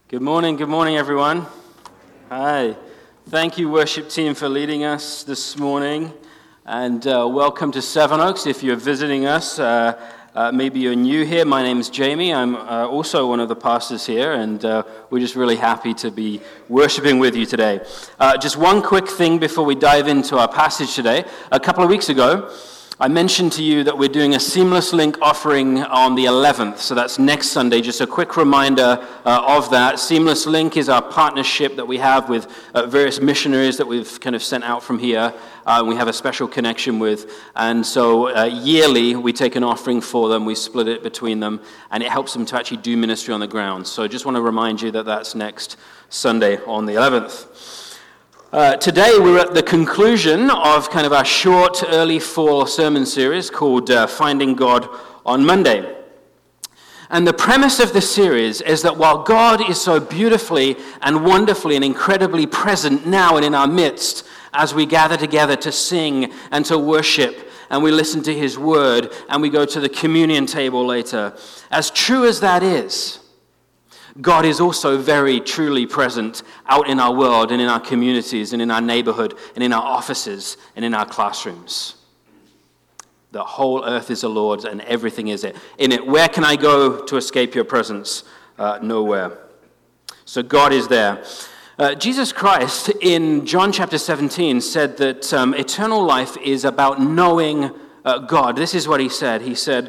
Good morning, everyone. Hi. Thank you, worship team, for leading us this morning. And welcome to Sevenoaks. If you're visiting us, maybe you're new here. My name's Jamie. I'm also one of the pastors here, and we're just really happy to be worshiping with you today. Just one quick thing before we dive into our passage today. A couple of weeks ago, I mentioned to you that we're doing a Seamless Link offering on the 11th, so that's next Sunday. Just a quick reminder of that. Seamless Link is our partnership that we have with various missionaries that we've kind of sent out from here. We have a special connection with, and so yearly we take an offering for them, we split it between them, and it helps them to actually do ministry on the ground. So I just want to remind you that that's next Sunday on the 11th. Today we're at the conclusion of kind of our short early fall sermon series called Finding God on Monday. And the premise of this series is that while God is so beautifully and wonderfully and incredibly present now and in our midst as we gather together to sing and to worship and we listen to his word and we go to the communion table later, as true as that is, God is also very truly present out in our world and in our communities and in our neighborhood and in our offices and in our classrooms. The whole earth is the Lord's and everything is in it. Where can I go to escape your presence? Nowhere. So God is there. Jesus Christ in John chapter 17 said that eternal life is about knowing God. This is what he said. He said,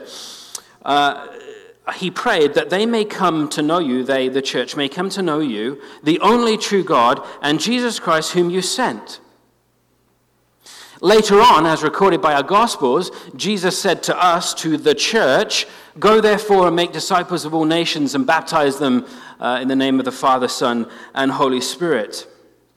he prayed that they may come to know you, the church, may come to know you, the only true God, and Jesus Christ whom you sent. Later on, as recorded by our Gospels, Jesus said to us, to the church, go therefore and make disciples of all nations and baptize them in the name of the Father, Son, and Holy Spirit.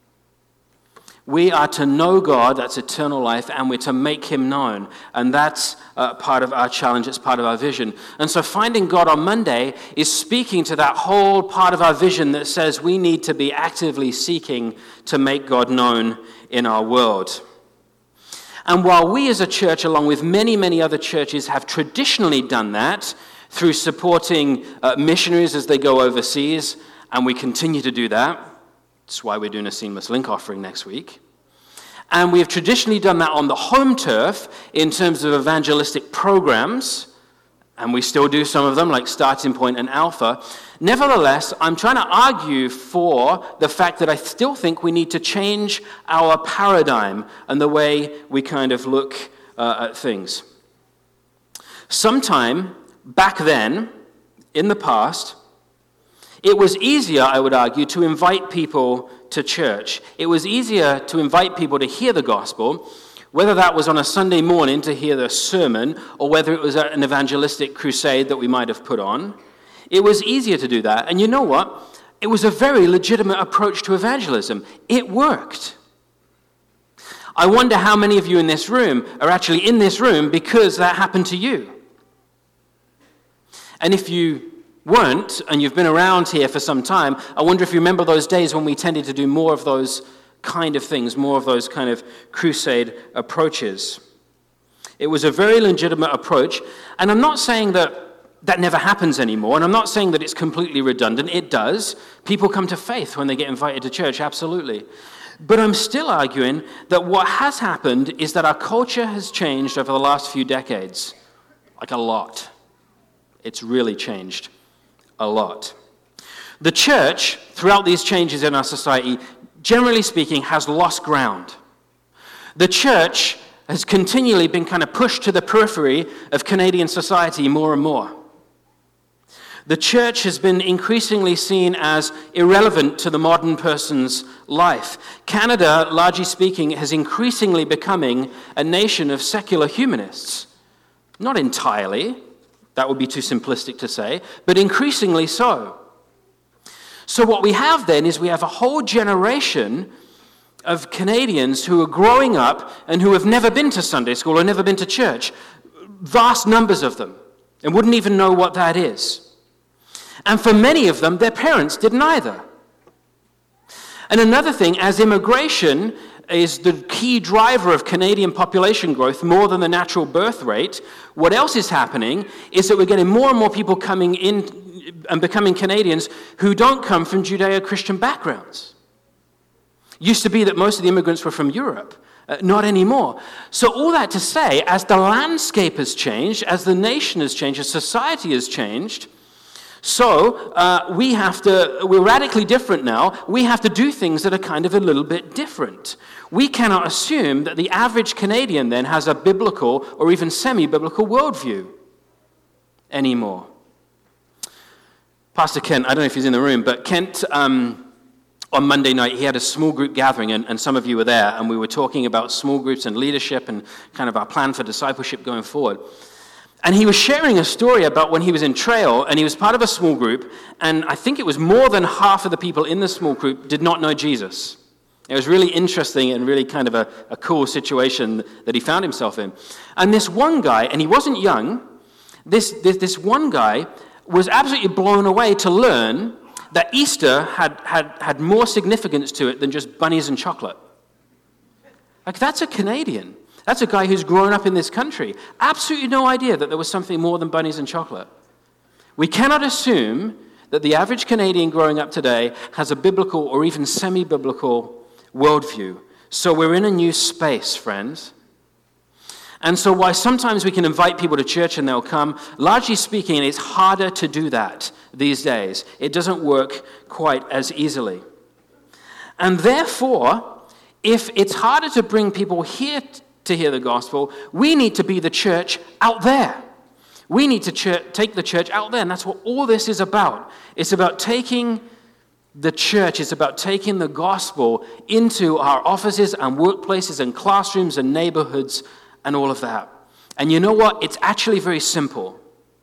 We are to know God, that's eternal life, and we're to make him known. And that's part of our challenge, it's part of our vision. And so finding God on Monday is speaking to that whole part of our vision that says we need to be actively seeking to make God known in our world. And while we as a church, along with many, many other churches, have traditionally done that through supporting missionaries as they go overseas, and we continue to do that. That's why we're doing a Seamless Link offering next week. And we have traditionally done that on the home turf in terms of evangelistic programs, and we still do some of them like Starting Point and Alpha. Nevertheless, I'm trying to argue for the fact that I still think we need to change our paradigm and the way we kind of look at things. Sometime back then, in the past, it was easier, I would argue, to invite people to church. It was easier to invite people to hear the gospel, whether that was on a Sunday morning to hear the sermon, or whether it was an evangelistic crusade that we might have put on. It was easier to do that. And you know what? It was a very legitimate approach to evangelism. It worked. I wonder how many of you in this room are actually in this room because that happened to you. And if you weren't, and you've been around here for some time, I wonder if you remember those days when we tended to do more of those kind of things, more of those kind of crusade approaches. It was a very legitimate approach, and I'm not saying that never happens anymore, and I'm not saying that it's completely redundant. It does. People come to faith when they get invited to church, absolutely. But I'm still arguing that what has happened is that our culture has changed over the last few decades, like a lot. It's really changed. A lot. The church, throughout these changes in our society, generally speaking, has lost ground. The church has continually been kind of pushed to the periphery of Canadian society more and more. The church has been increasingly seen as irrelevant to the modern person's life. Canada, largely speaking, is increasingly becoming a nation of secular humanists. Not entirely. That would be too simplistic to say, but increasingly so. So what we have then is we have a whole generation of Canadians who are growing up and who have never been to Sunday school or never been to church, vast numbers of them, and wouldn't even know what that is. And for many of them, their parents didn't either. And another thing, as immigration is the key driver of Canadian population growth more than the natural birth rate. What else is happening is that we're getting more and more people coming in and becoming Canadians who don't come from Judeo-Christian backgrounds. Used to be that most of the immigrants were from Europe. Not anymore. So all that to say, as the landscape has changed, as the nation has changed, as society has changed, so we're radically different now. We have to do things that are kind of a little bit different. We cannot assume that the average Canadian then has a biblical or even semi-biblical worldview anymore. Pastor Kent, I don't know if he's in the room, but Kent, on Monday night, he had a small group gathering, and some of you were there, and we were talking about small groups and leadership and kind of our plan for discipleship going forward. And he was sharing a story about when he was in Trail, and he was part of a small group, and I think it was more than half of the people in the small group did not know Jesus. It was really interesting and really kind of a cool situation that he found himself in. And this one guy, and he wasn't young, this one guy was absolutely blown away to learn that Easter had more significance to it than just bunnies and chocolate. Like, that's a Canadian. That's a guy who's grown up in this country. Absolutely no idea that there was something more than bunnies and chocolate. We cannot assume that the average Canadian growing up today has a biblical or even semi-biblical worldview. So we're in a new space, friends. And so while sometimes we can invite people to church and they'll come, largely speaking, it's harder to do that these days. It doesn't work quite as easily. And therefore, if it's harder to bring people here to hear the gospel, we need to be the church out there. We need to take the church out there, and that's what all this is about. It's about taking the church, it's about taking the gospel into our offices and workplaces and classrooms and neighborhoods and all of that. And you know what? It's actually very simple.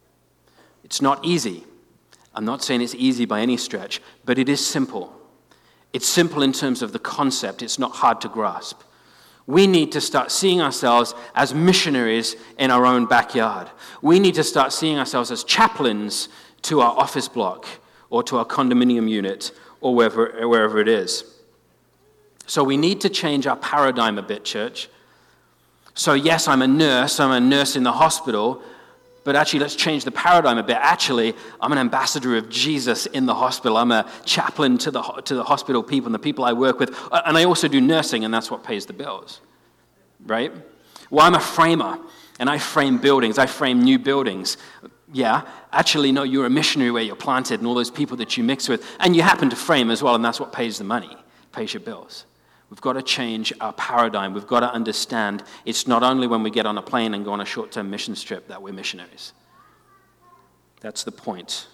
It's not easy. I'm not saying it's easy by any stretch, but it is simple. It's simple in terms of the concept. It's not hard to grasp. We need to start seeing ourselves as missionaries in our own backyard. We need to start seeing ourselves as chaplains to our office block or to our condominium unit or wherever it is. So we need to change our paradigm a bit, church. So yes, I'm a nurse in the hospital, but actually let's change the paradigm a bit. Actually, I'm an ambassador of Jesus in the hospital. I'm a chaplain to the hospital people and the people I work with. And I also do nursing, and that's what pays the bills, right? Well, I'm a framer, and I frame buildings. I frame new buildings. Yeah, actually, no, you're a missionary where you're planted and all those people that you mix with. And you happen to frame as well, and that's what pays the money, pays your bills. We've got to change our paradigm. We've got to understand it's not only when we get on a plane and go on a short-term mission trip that we're missionaries. That's the point.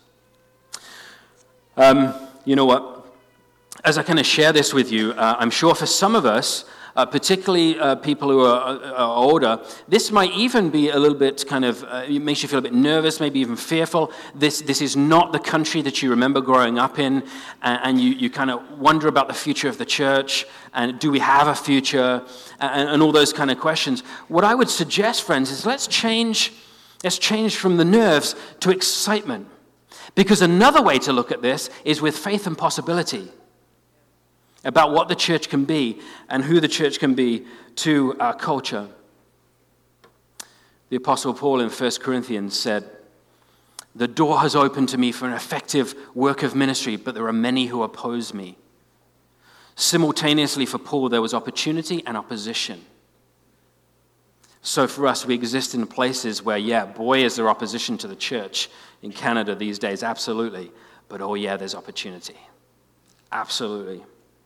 You know what? As I kind of share this with you, I'm sure for some of us, particularly people who are older, this might even be a little bit kind of, it makes you feel a bit nervous, maybe even fearful. This is not the country that you remember growing up in, and you kind of wonder about the future of the church, and do we have a future, and all those kind of questions. What I would suggest, friends, is let's change from the nerves to excitement. Because another way to look at this is with faith and possibility, about what the church can be and who the church can be to our culture. The Apostle Paul in 1 Corinthians said, "The door has opened to me for an effective work of ministry, but there are many who oppose me." Simultaneously for Paul, there was opportunity and opposition. So for us, we exist in places where, yeah, boy, is there opposition to the church in Canada these days, absolutely. But oh yeah, there's opportunity. Absolutely.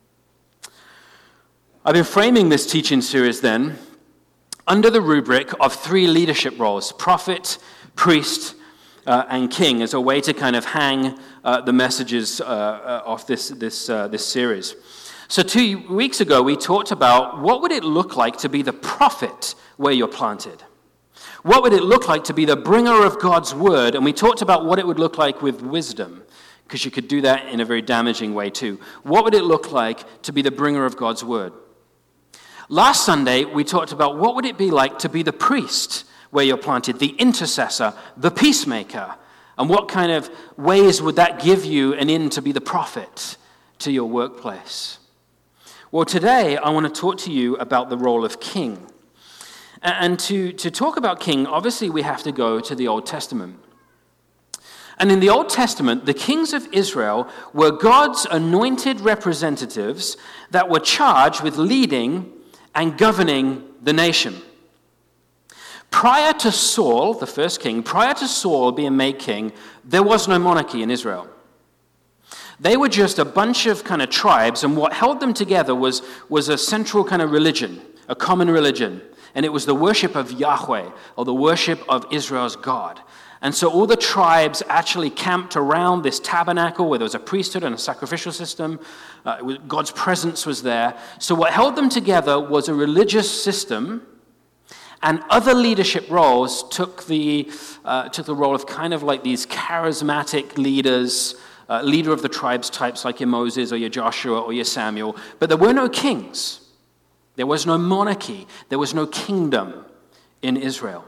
I've been framing this teaching series then under the rubric of 3 leadership roles: prophet, priest, and king, as a way to kind of hang the messages of this series. So 2 weeks ago, we talked about what would it look like to be the prophet where you're planted? What would it look like to be the bringer of God's word? And we talked about what it would look like with wisdom, because you could do that in a very damaging way too. What would it look like to be the bringer of God's word? Last Sunday, we talked about what would it be like to be the priest where you're planted, the intercessor, the peacemaker, and what kind of ways would that give you an in to be the prophet to your workplace? Well, today I want to talk to you about the role of king. And to talk about king, obviously we have to go to the Old Testament. And in the Old Testament, the kings of Israel were God's anointed representatives that were charged with leading and governing the nation. Prior to Saul, the first king, prior to Saul being made king, there was no monarchy in Israel. They were just a bunch of kind of tribes, and what held them together was a central kind of religion, a common religion, and it was the worship of Yahweh, or the worship of Israel's God. And so all the tribes actually camped around this tabernacle where there was a priesthood and a sacrificial system. God's presence was there. So what held them together was a religious system, and other leadership roles took the role of kind of like these charismatic leaders, leader of the tribes types like your Moses or your Joshua or your Samuel. But there were no kings. There was no monarchy. There was no kingdom in Israel.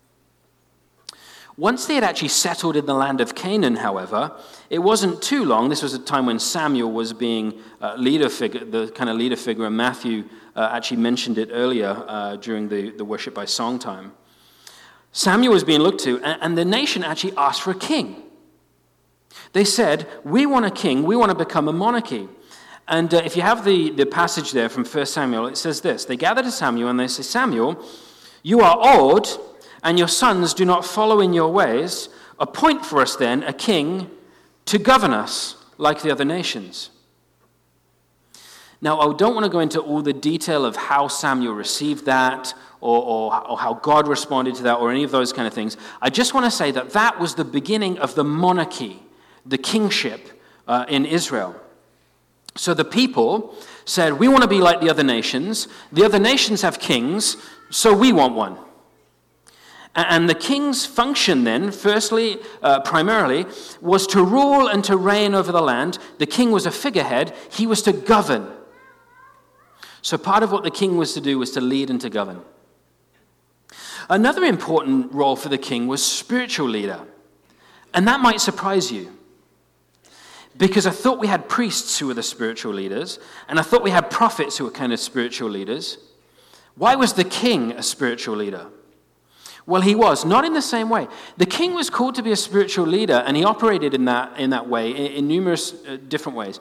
Once they had actually settled in the land of Canaan, however, it wasn't too long. This was a time when Samuel was being the kind of leader figure, and Matthew actually mentioned it earlier during the worship by song time. Samuel was being looked to, and the nation actually asked for a king. They said, we want a king, we want to become a monarchy. And if you have the passage there from 1 Samuel, it says this. They gather to Samuel and they say, Samuel, you are old, and your sons do not follow in your ways. Appoint for us then a king to govern us like the other nations. Now, I don't want to go into all the detail of how Samuel received that or how God responded to that or any of those kind of things. I just want to say that that was the beginning of the monarchy, the kingship in Israel. So the people said, we want to be like the other nations. The other nations have kings, so we want one. And the king's function then, primarily, was to rule and to reign over the land. The king was a figurehead. He was to govern. So part of what the king was to do was to lead and to govern. Another important role for the king was spiritual leader. And that might surprise you. Because I thought we had priests who were the spiritual leaders, and I thought we had prophets who were kind of spiritual leaders. Why was the king a spiritual leader? Well, he was, not in the same way. The king was called to be a spiritual leader, and he operated in that way, in numerous different ways.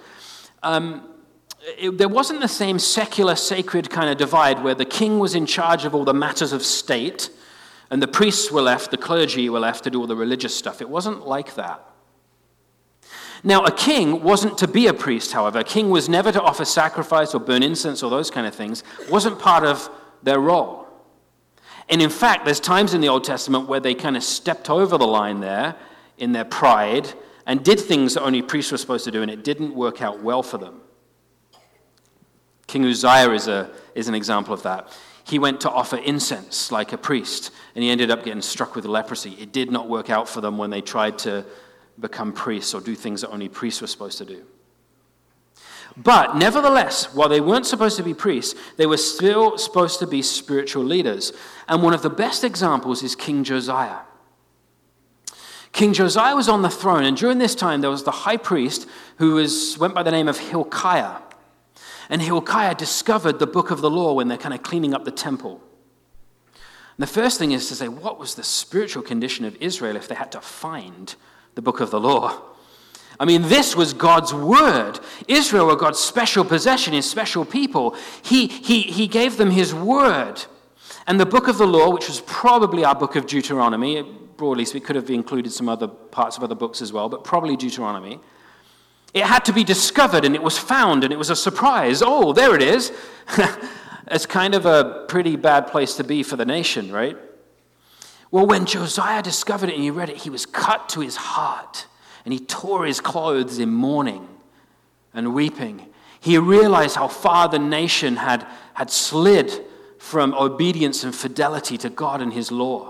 There wasn't the same secular, sacred kind of divide where the king was in charge of all the matters of state, and the priests were left, the clergy were left to do all the religious stuff. It wasn't like that. Now, a king wasn't to be a priest, however. A king was never to offer sacrifice or burn incense or those kind of things. It wasn't part of their role. And in fact, there's times in the Old Testament where they kind of stepped over the line there in their pride and did things that only priests were supposed to do, and it didn't work out well for them. King Uzziah is an example of that. He went to offer incense like a priest, and he ended up getting struck with leprosy. It did not work out for them when they tried to become priests or do things that only priests were supposed to do. But nevertheless, while they weren't supposed to be priests, they were still supposed to be spiritual leaders. And one of the best examples is King Josiah. King Josiah was on the throne, and during this time there was the high priest who went by the name of Hilkiah. And Hilkiah discovered the book of the law when they're kind of cleaning up the temple. And the first thing is to say, what was the spiritual condition of Israel if they had to find the book of the law? I mean, this was God's word. Israel were God's special possession, his special people. He gave them his word. And the book of the law, which was probably our book of Deuteronomy, broadly speaking, could have included some other parts of other books as well, but probably Deuteronomy. It had to be discovered, and it was found, and it was a surprise. Oh, there it is. It's kind of a pretty bad place to be for the nation, right? Well, when Josiah discovered it and he read it, he was cut to his heart. And he tore his clothes in mourning and weeping. He realized how far the nation had slid from obedience and fidelity to God and his law.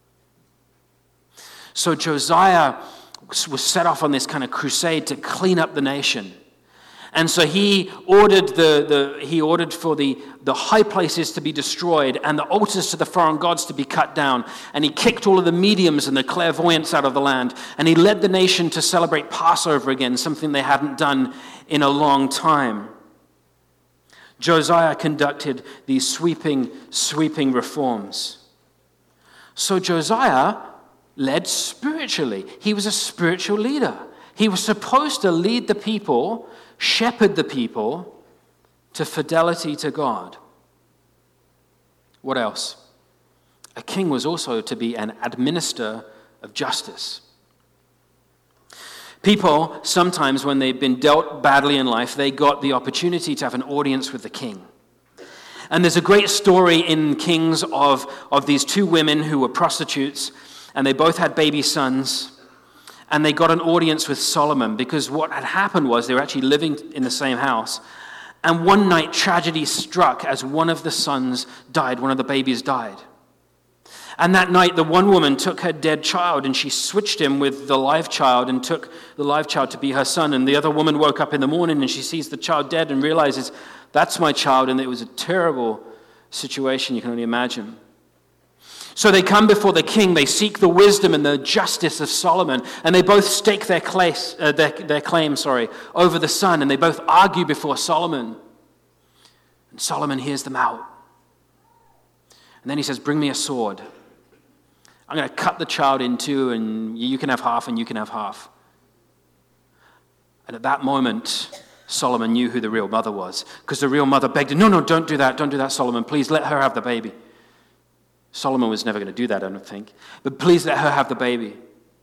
So Josiah was set off on this kind of crusade to clean up the nation. And so he ordered for the high places to be destroyed and the altars to the foreign gods to be cut down. And he kicked all of the mediums and the clairvoyants out of the land. And he led the nation to celebrate Passover again, something they hadn't done in a long time. Josiah conducted these sweeping reforms. So Josiah led spiritually. He was a spiritual leader. He was supposed to lead the people, shepherd the people to fidelity to God. What else? A king was also to be an administrator of justice. People, sometimes when they've been dealt badly in life, they got the opportunity to have an audience with the king. And there's a great story in Kings of these two women who were prostitutes, and they both had baby sons, and they got an audience with Solomon, because what had happened was they were actually living in the same house, and one night tragedy struck as one of the sons died, one of the babies died. And that night, the one woman took her dead child and she switched him with the live child and took the live child to be her son. And the other woman woke up in the morning and she sees the child dead and realizes, that's my child. And it was a terrible situation, you can only imagine. So they come before the king, they seek the wisdom and the justice of Solomon, and they both stake their claim over the son, and they both argue before Solomon. And Solomon hears them out. And then he says, bring me a sword. I'm going to cut the child in two, and you can have half and you can have half. And at that moment, Solomon knew who the real mother was, because the real mother begged him, no, don't do that, Solomon. Please let her have the baby. Solomon was never going to do that, I don't think. But please let her have the baby.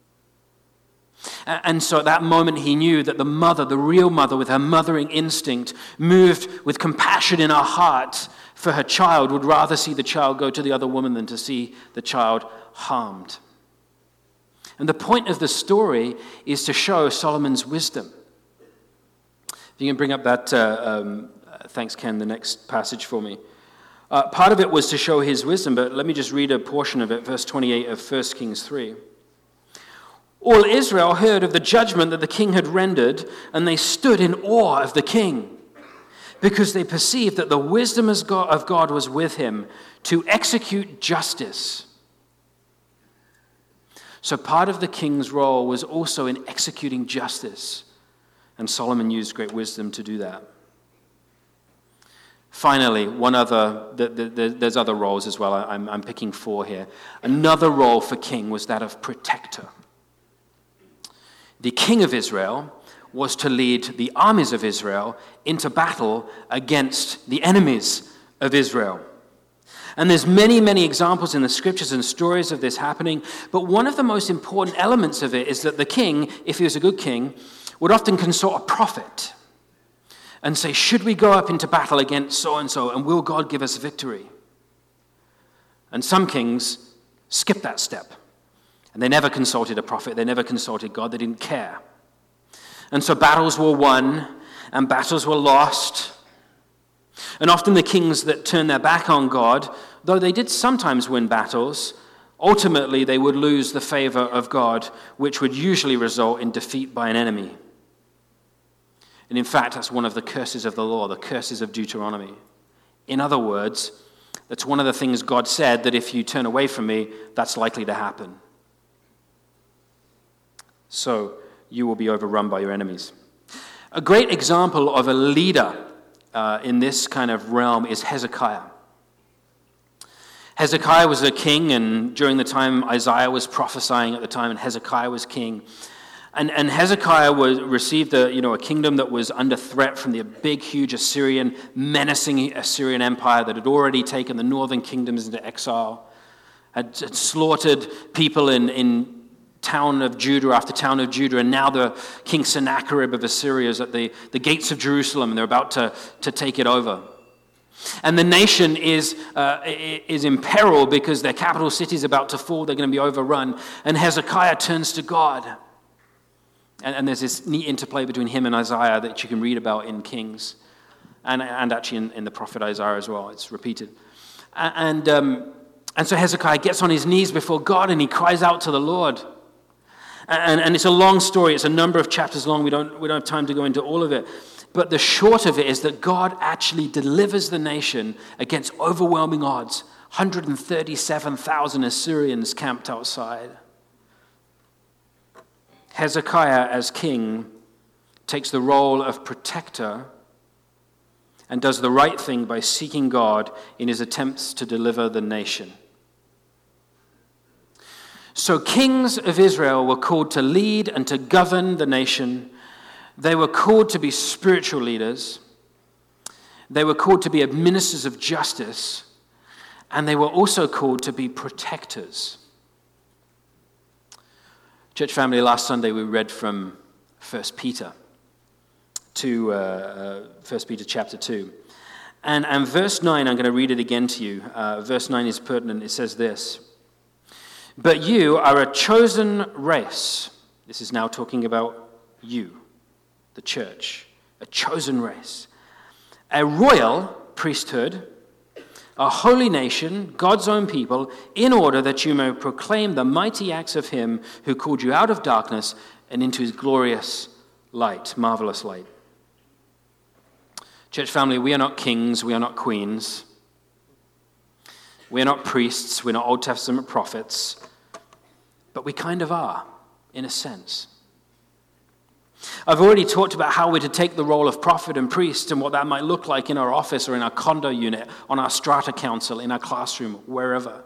And so at that moment, he knew that the mother, the real mother with her mothering instinct, moved with compassion in her heart for her child, would rather see the child go to the other woman than to see the child harmed. And the point of the story is to show Solomon's wisdom. If you can bring up that, thanks Ken, the next passage for me. Part of it was to show his wisdom, but let me just read a portion of it, verse 28 of 1 Kings 3. All Israel heard of the judgment that the king had rendered, and they stood in awe of the king, because they perceived that the wisdom of God was with him to execute justice. So part of the king's role was also in executing justice, and Solomon used great wisdom to do that. Finally, there's other roles as well. I'm picking four here. Another role for king was that of protector. The king of Israel was to lead the armies of Israel into battle against the enemies of Israel. And there's many, many examples in the scriptures and stories of this happening, but one of the most important elements of it is that the king, if he was a good king, would often consult a prophet and say, should we go up into battle against so-and-so, and will God give us victory? And some kings skipped that step. And they never consulted a prophet. They never consulted God. They didn't care. And so battles were won, and battles were lost. And often the kings that turned their back on God, though they did sometimes win battles, ultimately they would lose the favor of God, which would usually result in defeat by an enemy. And in fact, that's one of the curses of the law, the curses of Deuteronomy. In other words, that's one of the things God said, that if you turn away from me, that's likely to happen. So you will be overrun by your enemies. A great example of a leader in this kind of realm is Hezekiah. Hezekiah was a king, and during the time Isaiah was prophesying at the time, and Hezekiah was king. And Hezekiah received a kingdom that was under threat from the big, huge menacing Assyrian empire that had already taken the northern kingdoms into exile, had slaughtered people in town of Judah after town of Judah, and now the King Sennacherib of Assyria is at the gates of Jerusalem, and they're about to take it over. And the nation is in peril because their capital city is about to fall. They're going to be overrun. And Hezekiah turns to God. And there's this neat interplay between him and Isaiah that you can read about in Kings, and actually in the prophet Isaiah as well. It's repeated. And so Hezekiah gets on his knees before God, and he cries out to the Lord. And it's a long story. It's a number of chapters long. We don't have time to go into all of it. But the short of it is that God actually delivers the nation against overwhelming odds. 137,000 Assyrians camped outside. Hezekiah, as king, takes the role of protector and does the right thing by seeking God in his attempts to deliver the nation. So kings of Israel were called to lead and to govern the nation. They were called to be spiritual leaders. They were called to be administrators of justice. And they were also called to be protectors. Church family, last Sunday we read from 1 Peter to 1 Peter chapter 2. And verse 9, I'm going to read it again to you. Verse 9 is pertinent. It says this: "But you are a chosen race." This is now talking about you, the church. A chosen race. A royal priesthood, a holy nation, God's own people, in order that you may proclaim the mighty acts of him who called you out of darkness and into his glorious light, marvelous light. Church family, we are not kings, we are not queens. We are not priests, we're not Old Testament prophets, but we kind of are, in a sense. I've already talked about how we're to take the role of prophet and priest and what that might look like in our office or in our condo unit, on our strata council, in our classroom, wherever.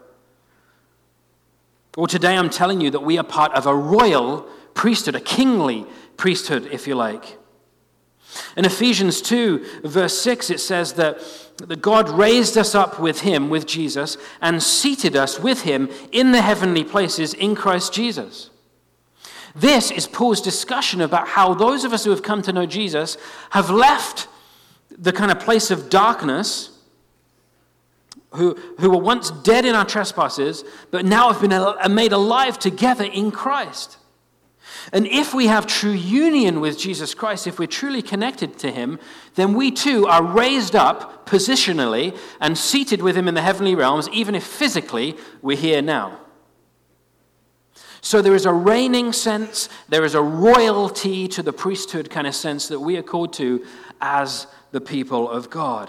Well, today I'm telling you that we are part of a royal priesthood, a kingly priesthood, if you like. In Ephesians 2, verse 6, it says that God raised us up with him, with Jesus, and seated us with him in the heavenly places in Christ Jesus. This is Paul's discussion about how those of us who have come to know Jesus have left the kind of place of darkness, who were once dead in our trespasses, but now have been made alive together in Christ. And if we have true union with Jesus Christ, if we're truly connected to him, then we too are raised up positionally and seated with him in the heavenly realms, even if physically we're here now. So there is a reigning sense, there is a royalty to the priesthood kind of sense that we are called to as the people of God.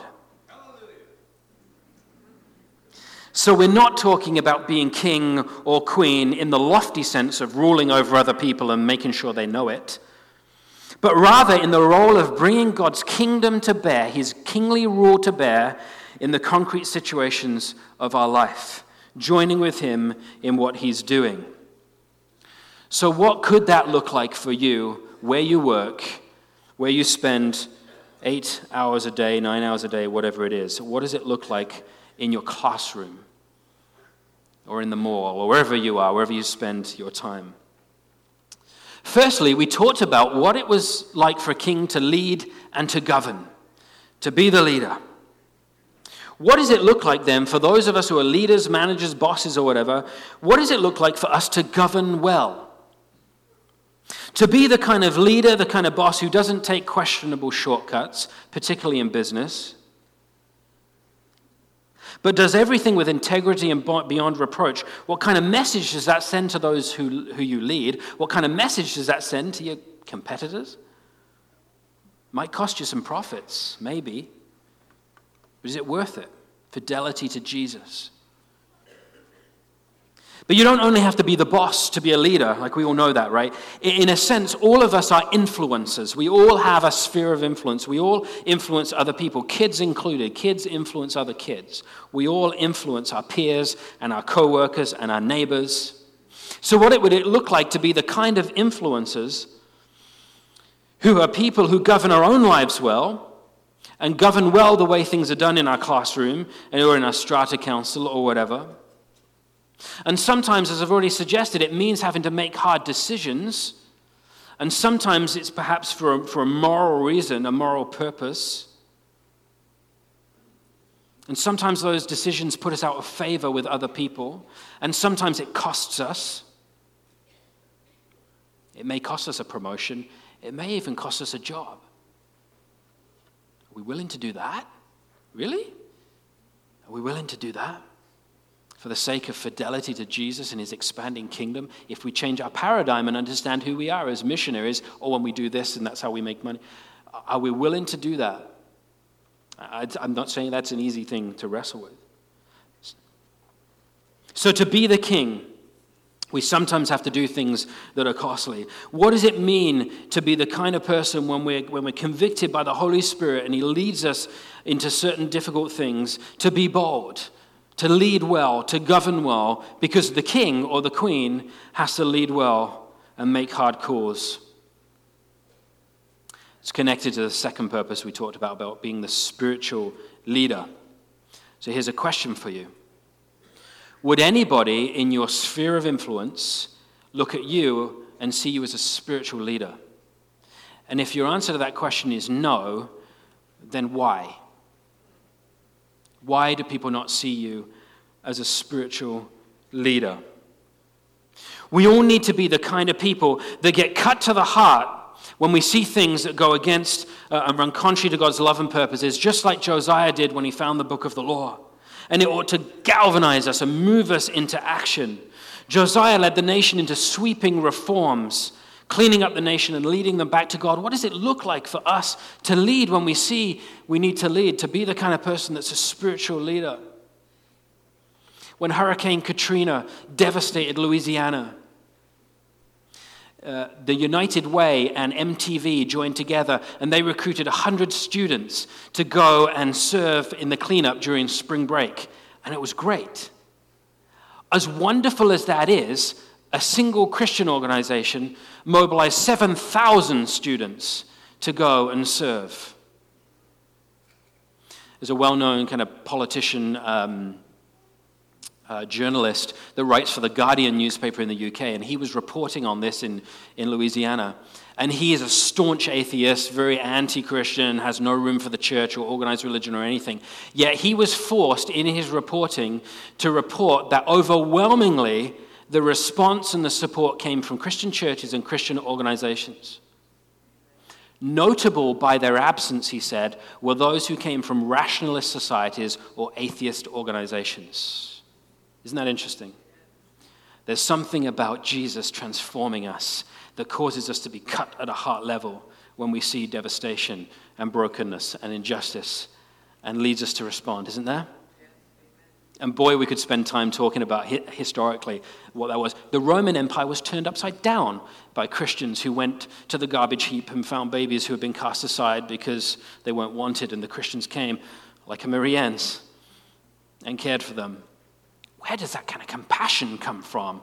So we're not talking about being king or queen in the lofty sense of ruling over other people and making sure they know it, but rather in the role of bringing God's kingdom to bear, his kingly rule to bear in the concrete situations of our life, joining with him in what he's doing. So what could that look like for you, where you work, where you spend 8 hours a day, 9 hours a day, whatever it is? What does it look like in your classroom or in the mall or wherever you are, wherever you spend your time? Firstly, we talked about what it was like for a king to lead and to govern, to be the leader. What does it look like then for those of us who are leaders, managers, bosses, or whatever? What does it look like for us to govern well? To be the kind of leader, the kind of boss who doesn't take questionable shortcuts, particularly in business, but does everything with integrity and beyond reproach. What kind of message does that send to those who you lead? What kind of message does that send to your competitors? Might cost you some profits, maybe. But is it worth it? Fidelity to Jesus. But you don't only have to be the boss to be a leader, like we all know that, right? In a sense, all of us are influencers. We all have a sphere of influence. We all influence other people, kids included. Kids influence other kids. We all influence our peers and our co-workers and our neighbors. So what would it look like to be the kind of influencers who are people who govern our own lives well and govern well the way things are done in our classroom or in our strata council or whatever? And sometimes, as I've already suggested, it means having to make hard decisions. And sometimes it's perhaps for a moral reason, a moral purpose. And sometimes those decisions put us out of favor with other people. And sometimes it costs us. It may cost us a promotion. It may even cost us a job. Are we willing to do that? Really? Are we willing to do that? For the sake of fidelity to Jesus and his expanding kingdom, if we change our paradigm and understand who we are as missionaries, or when we do this and that's how we make money, are we willing to do that? I'm not saying that's an easy thing to wrestle with. So to be the king, We sometimes have to do things that are costly. What does it mean to be the kind of person when we're convicted by the Holy Spirit and he leads us into certain difficult things, to be bold, to lead well, to govern well, because the king or the queen has to lead well and make hard calls? It's connected to the second purpose we talked about being the spiritual leader. So here's a question for you. Would anybody in your sphere of influence look at you and see you as a spiritual leader? And if your answer to that question is no, then why? Why do people not see you as a spiritual leader? We all need to be the kind of people that get cut to the heart when we see things that go against and run contrary to God's love and purposes, just like Josiah did when he found the book of the law. And it ought to galvanize us and move us into action. Josiah led the nation into sweeping reforms, cleaning up the nation and leading them back to God. What does it look like for us to lead when we see we need to lead, to be the kind of person that's a spiritual leader? When Hurricane Katrina devastated Louisiana, the United Way and MTV joined together and they recruited 100 students to go and serve in the cleanup during spring break. And it was great. As wonderful as that is, a single Christian organization mobilized 7,000 students to go and serve. There's a well-known kind of politician journalist that writes for the Guardian newspaper in the UK, and he was reporting on this in Louisiana. And he is a staunch atheist, very anti-Christian, has no room for the church or organized religion or anything. Yet he was forced in his reporting to report that overwhelmingly the response and the support came from Christian churches and Christian organizations. Notable by their absence, he said, were those who came from rationalist societies or atheist organizations. Isn't that interesting? There's something about Jesus transforming us that causes us to be cut at a heart level when we see devastation and brokenness and injustice and leads us to respond, isn't there? And boy, we could spend time talking about historically what that was. The Roman Empire was turned upside down by Christians who went to the garbage heap and found babies who had been cast aside because they weren't wanted, and the Christians came, like a Marianne's, and cared for them. Where does that kind of compassion come from?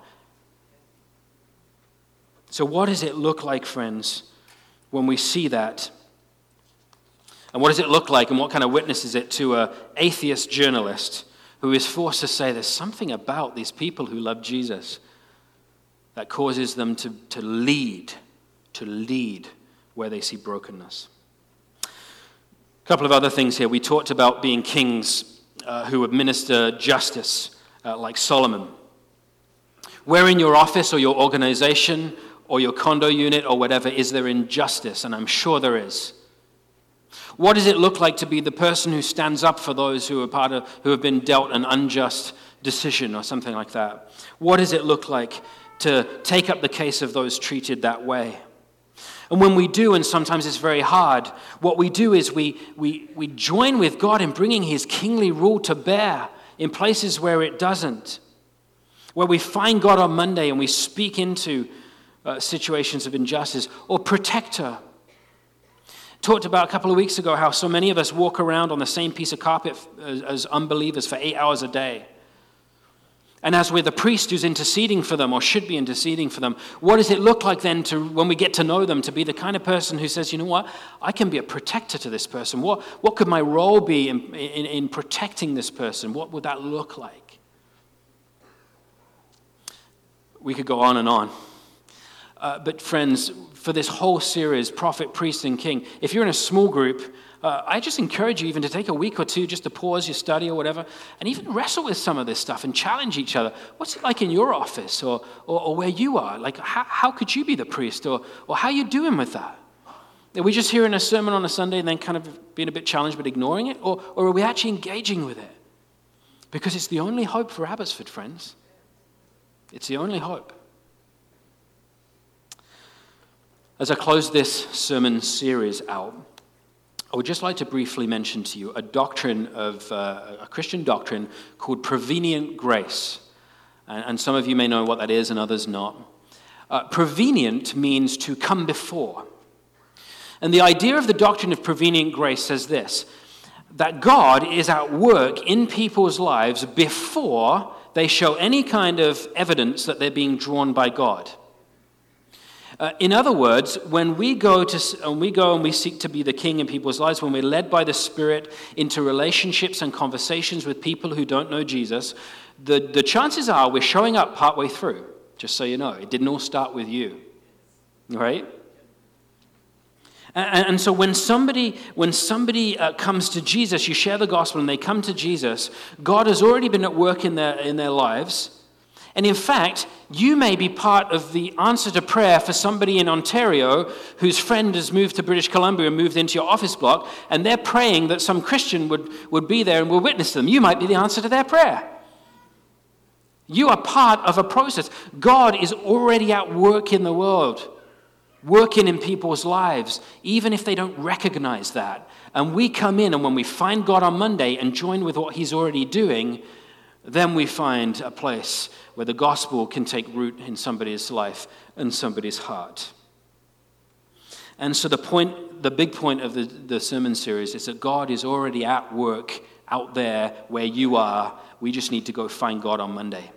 So what does it look like, friends, when we see that? And what does it look like, and what kind of witness is it to an atheist journalist who is forced to say there's something about these people who love Jesus that causes them to lead where they see brokenness? A couple of other things here. We talked about being kings who administer justice, like Solomon. Where in your office or your organization or your condo unit or whatever is there injustice? And I'm sure there is. What does it look like to be the person who stands up for those who have been dealt an unjust decision or something like that? What does it look like to take up the case of those treated that way? And when we do, and sometimes it's very hard, what we do is we join with God in bringing his kingly rule to bear in places where it doesn't, where we find God on Monday and we speak into situations of injustice, or protector. Talked about a couple of weeks ago how so many of us walk around on the same piece of carpet as unbelievers for 8 hours a day. And as we're the priest who's interceding for them, or should be interceding for them, what does it look like then to, when we get to know them, to be the kind of person who says, you know what, I can be a protector to this person. What could my role be in protecting this person? What would that look like? We could go on and on. But friends, for this whole series, Prophet, Priest, and King, if you're in a small group, I just encourage you even to take a week or two just to pause your study or whatever, and even wrestle with some of this stuff and challenge each other. What's it like in your office or where you are? Like, how could you be the priest, or how are you doing with that? Are we just hearing a sermon on a Sunday and then kind of being a bit challenged but ignoring it? Or are we actually engaging with it? Because it's the only hope for Abbotsford, friends. It's the only hope. As I close this sermon series out, I would just like to briefly mention to you a doctrine of a Christian doctrine called prevenient grace. And some of you may know what that is and others not. Prevenient means to come before. And the idea of the doctrine of prevenient grace says this, that God is at work in people's lives before they show any kind of evidence that they're being drawn by God. In other words, when we go and we seek to be the king in people's lives, when we're led by the Spirit into relationships and conversations with people who don't know Jesus, the chances are we're showing up partway through, just so you know. It didn't all start with you, right? And so when somebody comes to Jesus, you share the gospel and they come to Jesus, God has already been at work in their lives. And in fact, you may be part of the answer to prayer for somebody in Ontario whose friend has moved to British Columbia and moved into your office block, and they're praying that some Christian would be there and will witness them. You might be the answer to their prayer. You are part of a process. God is already at work in the world, working in people's lives, even if they don't recognize that. And we come in, and when we find God on Monday and join with what he's already doing, then we find a place where the gospel can take root in somebody's life and somebody's heart. And so the big point of the sermon series is that God is already at work out there where you are. We just need to go find God on Monday.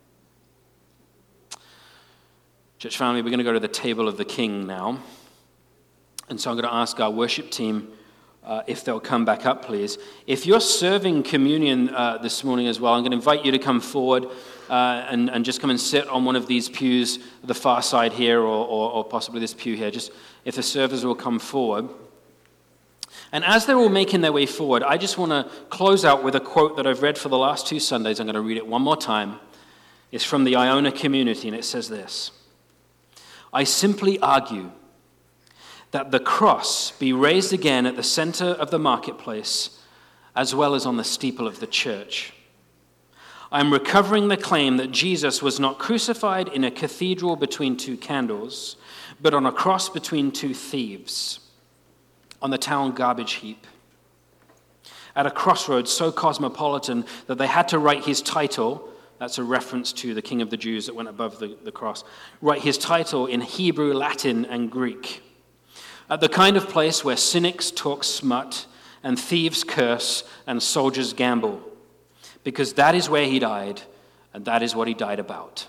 Church family, we're going to go to the table of the King now. And so I'm going to ask our worship team if they'll come back up, please. If you're serving communion this morning as well, I'm going to invite you to come forward and just come and sit on one of these pews, the far side here or possibly this pew here, just if the servers will come forward. And as they're all making their way forward, I just want to close out with a quote that I've read for the last 2 Sundays. I'm going to read it one more time. It's from the Iona community, and it says this: I simply argue that the cross be raised again at the center of the marketplace as well as on the steeple of the church. I am recovering the claim that Jesus was not crucified in a cathedral between 2 candles, but on a cross between 2 thieves, on the town garbage heap, at a crossroads so cosmopolitan that they had to write his title. That's a reference to the King of the Jews that went above the cross. Write his title in Hebrew, Latin, and Greek. At the kind of place where cynics talk smut and thieves curse and soldiers gamble. Because that is where he died, and that is what he died about.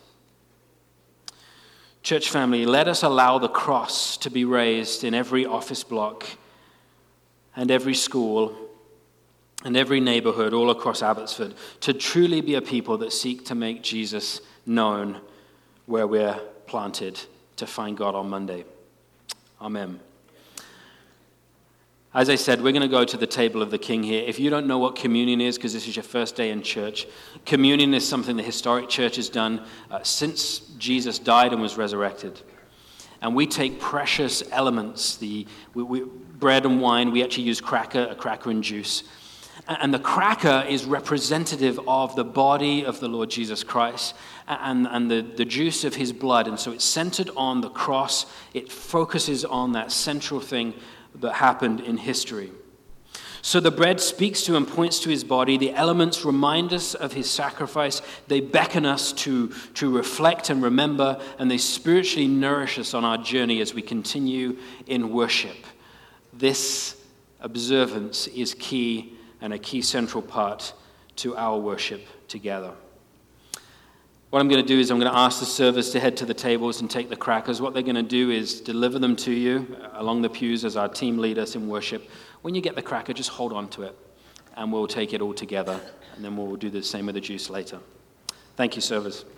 Church family, let us allow the cross to be raised in every office block and every school and every neighborhood all across Abbotsford, to truly be a people that seek to make Jesus known where we're planted to find God on Monday. Amen. As I said, we're going to go to the table of the King here. If you don't know what communion is, because this is your first day in church, communion is something the historic church has done since Jesus died and was resurrected. And we take precious elements, bread and wine. We actually use a cracker and juice. And the cracker is representative of the body of the Lord Jesus Christ and the juice of his blood. And so it's centered on the cross. It focuses on that central thing that happened in history. So the bread speaks to and points to his body. The elements remind us of his sacrifice. They beckon us to reflect and remember, and they spiritually nourish us on our journey as we continue in worship. This observance is key and a key central part to our worship together. What I'm going to do is I'm going to ask the servers to head to the tables and take the crackers. What they're going to do is deliver them to you along the pews as our team lead us in worship. When you get the cracker, just hold on to it, and we'll take it all together, and then we'll do the same with the juice later. Thank you, servers.